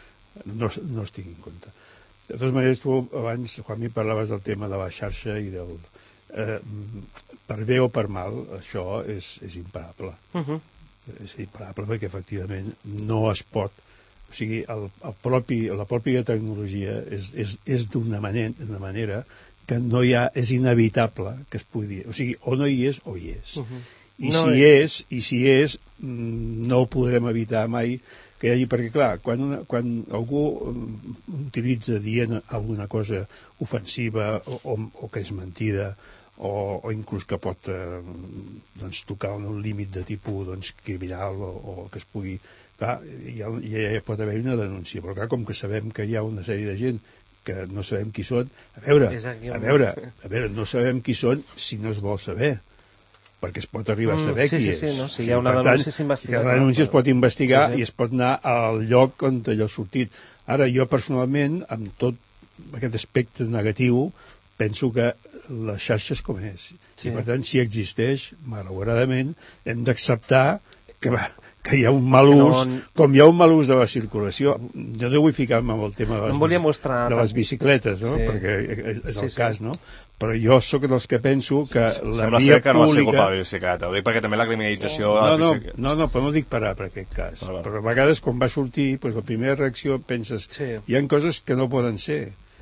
no, no es tingui en compte. De totes maneres, tu abans, quan mi parlaves del tema de la xarxa i del... Eh, per bé o per mal, això és, és imparable. Uh -huh. És imparable perquè, efectivament, no es pot... O sigui, el, el propi, la pròpia tecnologia és, és, és d'una manera, manera que no hi ha, és inevitable que es pugui... O sigui, o no hi és o hi és. Uh -huh. I, no si és, I si és, no ho podrem evitar mai que hi hagi... Perquè, clar, quan, una, quan algú utilitza dient alguna cosa ofensiva o, o, o que és mentida o, o inclús que pot eh, doncs, tocar un límit de tipus doncs, criminal o, o que es pugui... Clar, ja, ja pot haver una denúncia, però clar, com que sabem que hi ha una sèrie de gent que no sabem qui són, a veure, a veure, a veure, no sabem qui són si no es vol saber, perquè es pot arribar a saber mm, sí, qui sí, és. Sí, no? Si hi ha una denúncia s'investiga. La denúncia es pot investigar sí, sí. i es pot anar al lloc on allò ha sortit. Ara, jo personalment, amb tot aquest aspecte negatiu, penso que les xarxes com és. Sí. I per tant, si existeix, malauradament, hem d'acceptar que, va, que hi ha un mal ús, no... com hi ha un mal ús de la circulació. Jo no vull ficar-me amb el tema de les, no mostrar de les bicicletes, no? Sí. Perquè és el sí, cas, sí. no? Però jo sóc dels que penso que la Sembla via ser que no pública... va ser culpa de la bicicleta, ho dic perquè també la criminalització... Sí. No, no, bicicleta... no, no, però no dic parar per aquest cas. Ah, però a vegades quan va sortir, doncs, la primera reacció penses, sí. hi ha coses que no poden ser.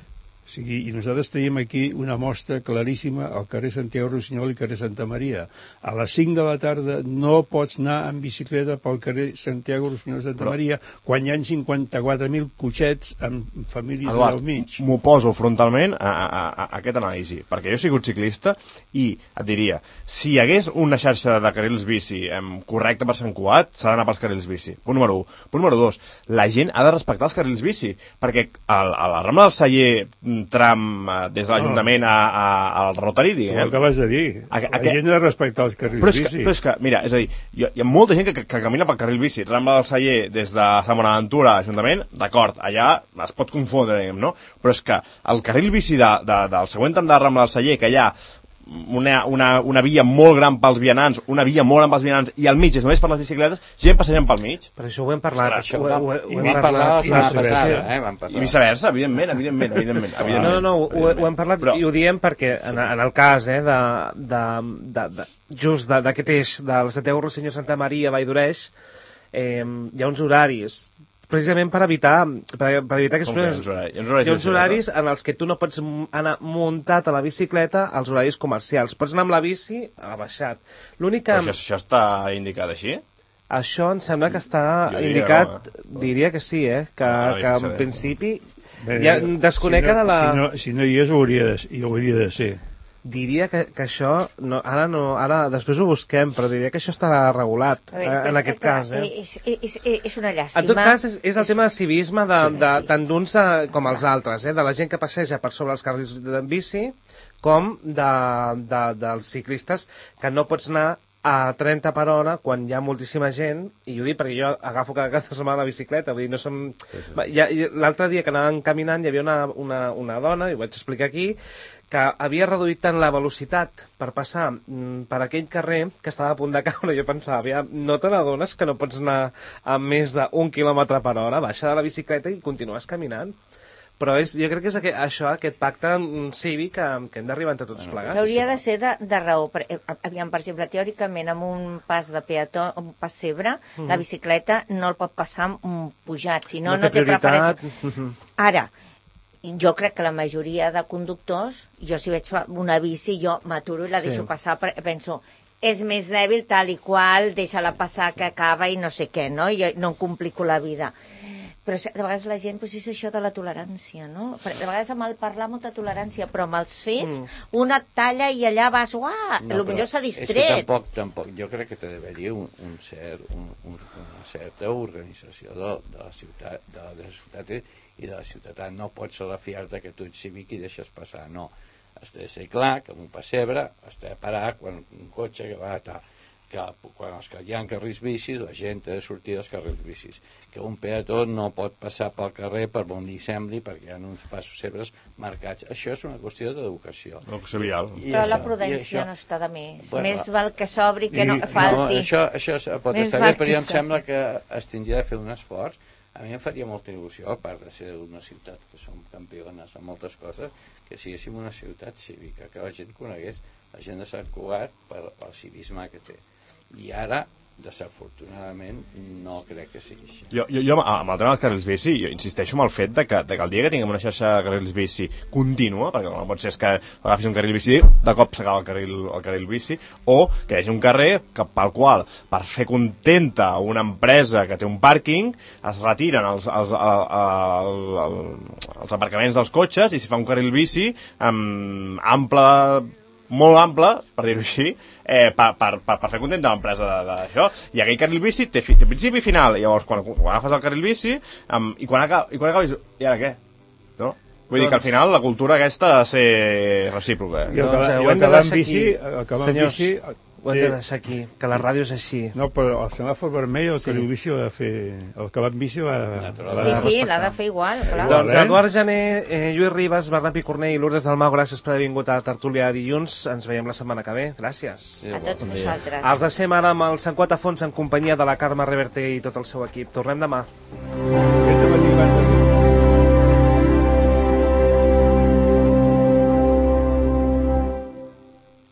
O sigui, i nosaltres tenim aquí una mostra claríssima al carrer Santiago Rossinyol i carrer Santa Maria. A les cinc de la tarda no pots anar en bicicleta pel carrer Santiago Rossinyol i Santa Però... Maria quan hi ha cinquanta-quatre mil cotxets amb famílies Eduard, al mig. M'ho poso frontalment a, a, a, a aquest anàlisi, perquè jo he sigut ciclista i et diria, si hi hagués una xarxa de carrils bici em, correcta per Sant Cugat, s'ha d'anar pels carrils bici. Punt número u. Punt número dos. La gent ha de respectar els carrils bici, perquè a, a la Rambla del Celler tram eh, des de l'Ajuntament a, a, al Rotary, diguem. Ho acabes de dir. A, a, la gent ha de respectar els carrils però és bici. Que, però és que, mira, és a dir, hi ha, hi ha molta gent que, que, que camina pel carril bici. Rambla del Celler des de Sant Bonaventura a l'Ajuntament, d'acord, allà es pot confondre, diguem, no? Però és que el carril bici de, de, del següent tram de Rambla del Celler, que hi ha una, una, una via molt gran pels vianants, una via molt gran pels vianants, i al mig és només per les bicicletes, gent passejant pel mig. Per això ho hem parlat. Ostres, ho, ho, ho, ho hem parlat, parlat. la setmana passada, eh? Vam parlar. I viceversa, evidentment, evidentment, evidentment. evidentment no, no, no, ho, evidentment. ho hem parlat Però... i ho diem perquè en, en el cas eh, de, de, de, de, just d'aquest eix del Santiago Rossinyol Santa Maria Valldoreix, eh, hi ha uns horaris precisament per evitar per, per evitar que... Hi ha uns horaris, hi ha uns horaris, hi ha uns horaris en els que tu no pots anar muntat a la bicicleta als horaris comercials. Pots anar amb la bici a baixat. L'únic que... Però això, això està indicat així? Això em sembla que està jo diria indicat, no. diria que sí, eh? Que, ah, que en principi Bé, ja desconecten si no, a la... Si no, si no hi és, ho hauria de, hi hauria de ser. Diria que, que això, no, ara no, ara després ho busquem, però diria que això està regulat veure, eh, en aquest cas. Eh? És, és, és una llàstima. En tot cas, és, és el tema de civisme de, de, de, tant d'uns com els altres, eh? De la gent que passeja per sobre els carrils de bici, com de, de, dels ciclistes, que no pots anar a trenta per hora quan hi ha moltíssima gent, i ho dic perquè jo agafo cada, cada setmana la bicicleta, vull dir, no som... Sí, sí. L'altre dia que anàvem caminant hi havia una, una, una dona, i ho vaig explicar aquí, que havia reduït tant la velocitat per passar mm, per aquell carrer que estava a punt de caure. Jo pensava, aviam, no te n'adones que no pots anar a més d'un quilòmetre per hora, baixa de la bicicleta i continues caminant. Però és, jo crec que és aquest, això, aquest pacte cívic que, que hem d'arribar entre tots plegats. Hauria de ser de, de raó. Per, aviam, per exemple, teòricament, amb un pas de peató, un pessebre, mm. la bicicleta no el pot passar amb pujat, si no, no, no té, té preferència. Mm-hmm. Ara, jo crec que la majoria de conductors, jo si veig una bici, jo m'aturo i la deixo sí. passar, penso, és més dèbil tal i qual, deixa-la passar que acaba i no sé què, no? I jo no em complico la vida. Però de vegades la gent, doncs és això de la tolerància, no? De vegades amb el parlar molta tolerància, però amb els fets, mm. una et talla i allà vas, uah, no, potser s'ha distret. Tampoc, tampoc, jo crec que t'hauria un, un cert, un, un, una certa organització de, de la ciutat, de la ciutat i de la ciutat. No pots ser la fiar-te que tu ets cívic i deixes passar, no. Has de ser clar que amb un pessebre has de parar quan un cotxe que va a tal, que quan els que hi ha carrils bicis la gent ha de sortir dels carrils bicis, que un peató no pot passar pel carrer per on li sembli perquè hi ha uns passos sebres marcats. Això és una qüestió d'educació. L'educació vial. Però la prudència no està de més. Bueno, més val que s'obri que no falti. No, això, això pot més estar bé, però em sembla que es tindria de fer un esforç. A mi em faria molta il·lusió, a part de ser una ciutat que som campiones en moltes coses, que siguéssim una ciutat cívica, que la gent conegués la gent de Sant Cugat pel, pel civisme que té. I ara, desafortunadament, no crec que sigui així. Jo, jo, jo amb el tema dels carrils bici, jo insisteixo en el fet de que, de que el dia que tinguem una xarxa de carrils bici contínua, perquè no pot ser que agafis un carril bici, de cop s'acaba el carril, el carril bici, o que hi hagi un carrer que, pel qual, per fer contenta una empresa que té un pàrquing, es retiren els, els, els, els, els aparcaments dels cotxes i s'hi fa un carril bici amb ample... molt ample, per dir-ho així, eh, per, per, per, per fer contenta l'empresa d'això. I aquell carril bici té, fi, té principi i final. Llavors, quan, quan agafes el carril bici, um, i, quan acab, i quan acabis... I ara què? No? Vull doncs... dir que al final la cultura aquesta ha de ser recíproca. I acabar, doncs, i acabar amb bici, acabar amb bici Ho hem de deixar aquí, que la ràdio és així. No, però el semàfor vermell, el Sí. que diu bici, ho ha de fer... El que va amb bici va... Sí, sí, l'ha de fer igual, clar. Doncs eh? Eduard Jané, eh, Lluís Ribas, Bernat Picorner i Lourdes Dalmau, gràcies per haver vingut a la tertúlia de dilluns. Ens veiem la setmana que ve. Gràcies. A tots vosaltres. Els deixem ara amb el Sant Quatafons en companyia de la Carme Reverte i tot el seu equip. Tornem demà.